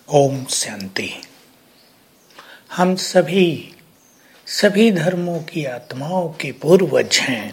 ओम शांति। हम सभी धर्मों की आत्माओं के पूर्वज हैं।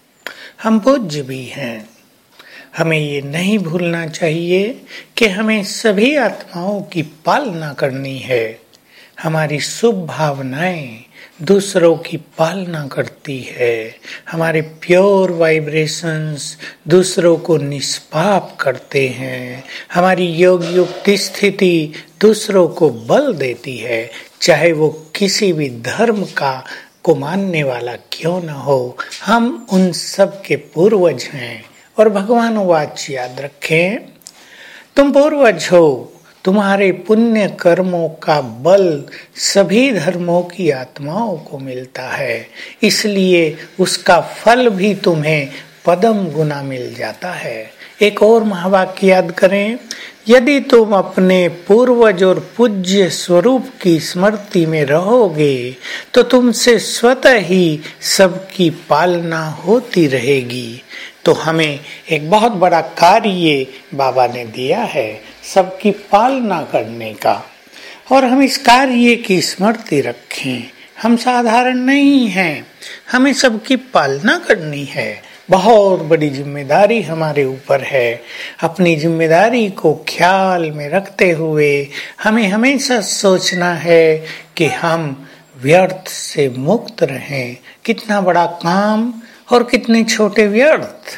हम पूज्य भी हैं। हमें ये नहीं भूलना चाहिए कि हमें सभी आत्माओं की पालना करनी है। हमारी शुभ भावनाएं दूसरों की पालना करती है। हमारे प्योर वाइब्रेशंस दूसरों को निष्पाप करते हैं। हमारी योग युक्त स्थिति दूसरों को बल देती है, चाहे वो किसी भी धर्म को मानने वाला क्यों न हो। हम उन सब के पूर्वज हैं। और भगवान वाच याद रखें, तुम पूर्वज हो। तुम्हारे पुण्य कर्मों का बल सभी धर्मों की आत्माओं को मिलता है, इसलिए उसका फल भी तुम्हें पदम गुना मिल जाता है। एक और महावाक्य याद करें, यदि तुम अपने पूर्वज और पूज्य स्वरूप की स्मृति में रहोगे तो तुमसे स्वतः ही सबकी पालना होती रहेगी। तो हमें एक बहुत बड़ा कार्य बाबा ने दिया है, सबकी पालना करने का, और हम इस कार्य की स्मृति रखें। हम साधारण नहीं हैं, हमें सबकी पालना करनी है। बहुत बड़ी जिम्मेदारी हमारे ऊपर है। अपनी जिम्मेदारी को ख्याल में रखते हुए हमें हमेशा सोचना है कि हम व्यर्थ से मुक्त रहें। कितना बड़ा काम और कितने छोटे व्यर्थ।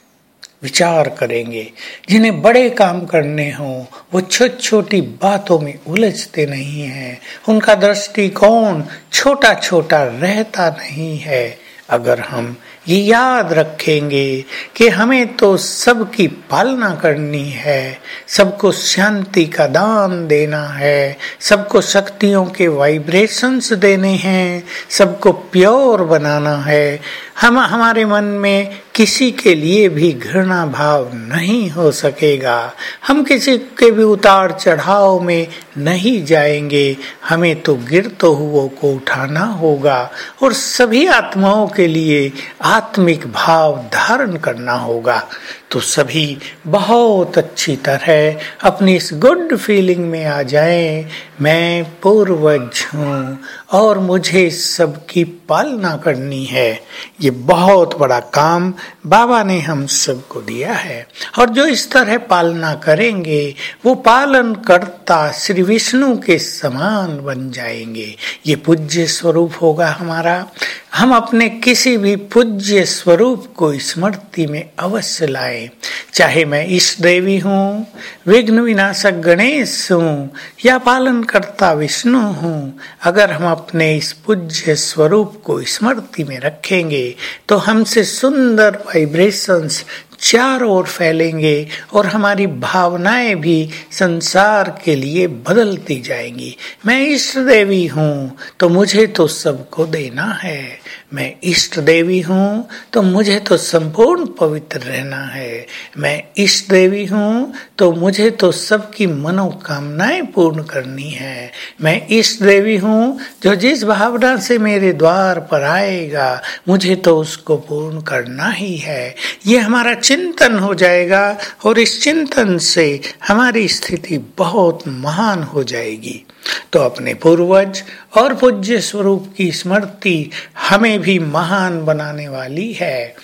विचार करेंगे, जिन्हें बड़े काम करने हों वो छोटी छोटी बातों में उलझते नहीं हैं। उनका दृष्टिकोण छोटा छोटा रहता नहीं है। अगर हम ये याद रखेंगे कि हमें तो सबकी पालना करनी है, सबको शांति का दान देना है, सबको शक्तियों के वाइब्रेशंस देने हैं, सबको प्योर बनाना है, हमारे मन में किसी के लिए भी घृणा भाव नहीं हो सकेगा। हम किसी के भी उतार चढ़ाव में नहीं जाएंगे। हमें तो गिरते हुओं को उठाना होगा और सभी आत्माओं के लिए आत्मिक भाव धारण करना होगा। तो सभी बहुत अच्छी तरह अपनी इस गुड फीलिंग में आ जाएं, मैं पूर्वज हूँ और मुझे सबकी पालना करनी है। ये बहुत बड़ा काम बाबा ने हम सबको दिया है। और जो इस तरह पालना करेंगे वो पालन करता श्री विष्णु के समान बन जाएंगे। ये पूज्य स्वरूप होगा हमारा। हम अपने किसी भी पूज्य स्वरूप को स्मृति में अवश्य लाएं। चाहे मैं इष्ट देवी हूँ, विघ्न विनाशक गणेश हूँ या पालन करता विष्णु हूँ, अगर हम अपने इस पूज्य स्वरूप को स्मृति में रखेंगे तो हमसे सुंदर वाइब्रेशंस चारों ओर फैलेंगे और हमारी भावनाएं भी संसार के लिए बदलती जाएंगी। मैं इष्ट देवी हूँ तो मुझे तो सबको देना है। मैं इष्ट देवी हूँ तो मुझे तो संपूर्ण पवित्र रहना है। मैं इष्ट देवी हूँ तो मुझे तो सबकी मनोकामनाएं पूर्ण करनी है। मैं इष्ट देवी हूँ जो जिस भावना से मेरे द्वार पर आएगा मुझे तो उसको पूर्ण करना ही है। ये हमारा चिंतन हो जाएगा और इस चिंतन से हमारी स्थिति बहुत महान हो जाएगी। तो अपने पूर्वज और पूज्य स्वरूप की स्मृति हमें भी महान बनाने वाली है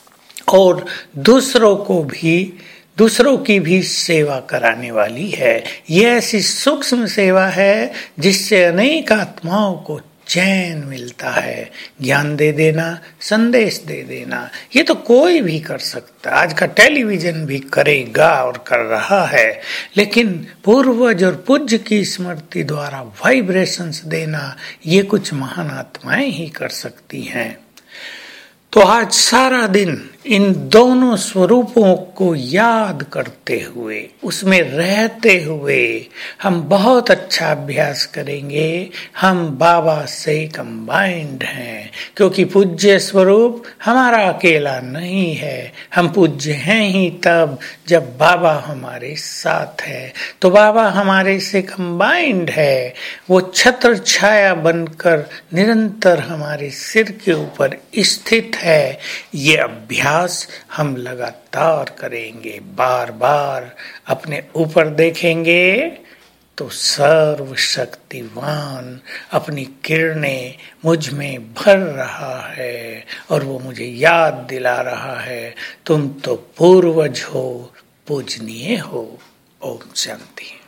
और दूसरों की भी सेवा कराने वाली है। यह ऐसी सूक्ष्म सेवा है जिससे अनेक आत्माओं को चैन मिलता है। ज्ञान दे देना, संदेश दे देना, ये तो कोई भी कर सकता। आज का टेलीविजन भी करेगा और कर रहा है, लेकिन पूर्वज और पूज्य की स्मृति द्वारा वाइब्रेशंस देना ये कुछ महान आत्माएं ही कर सकती हैं। तो आज सारा दिन इन दोनों स्वरूपों को याद करते हुए, उसमें रहते हुए हम बहुत अच्छा अभ्यास करेंगे। हम बाबा से कंबाइंड हैं, क्योंकि पूज्य स्वरूप हमारा अकेला नहीं है। हम पूज्य हैं ही तब जब बाबा हमारे साथ है। तो बाबा हमारे से कंबाइंड है। वो छत्र छाया बनकर निरंतर हमारे सिर के ऊपर स्थित है। ये अभ्यास हम लगातार करेंगे। बार बार अपने ऊपर देखेंगे तो सर्वशक्तिवान अपनी किरणें मुझ में भर रहा है और वो मुझे याद दिला रहा है, तुम तो पूर्वज हो, पूजनीय हो। ओम शांति।